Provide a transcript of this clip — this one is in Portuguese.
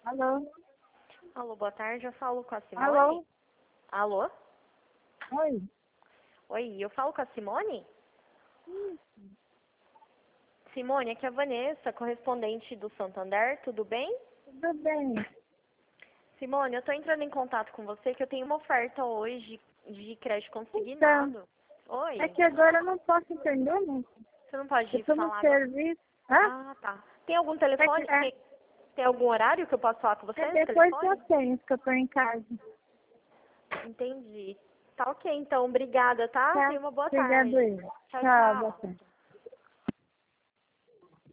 Alô? Alô, boa tarde, eu falo com a Simone? Alô? Alô? Oi? Oi, eu falo com a Simone? Simone, aqui é a Vanessa, correspondente do Santander, tudo bem? Tudo bem? Simone, eu tô entrando em contato com você que eu tenho uma oferta hoje de crédito Então, consignado. Oi, é que agora eu não posso entender, né? você não pode Eu tô no falar agora? serviço. Hã? Ah, tá. Tem algum telefone? É, Tem algum horário que eu posso falar com você no depois telefone? eu tenho, que eu tô em casa. Entendi. Tá ok, então, obrigada, tá? Tá? Tenha uma boa Obrigado tarde. aí. Tchau, Tchau, boa tchau. tarde.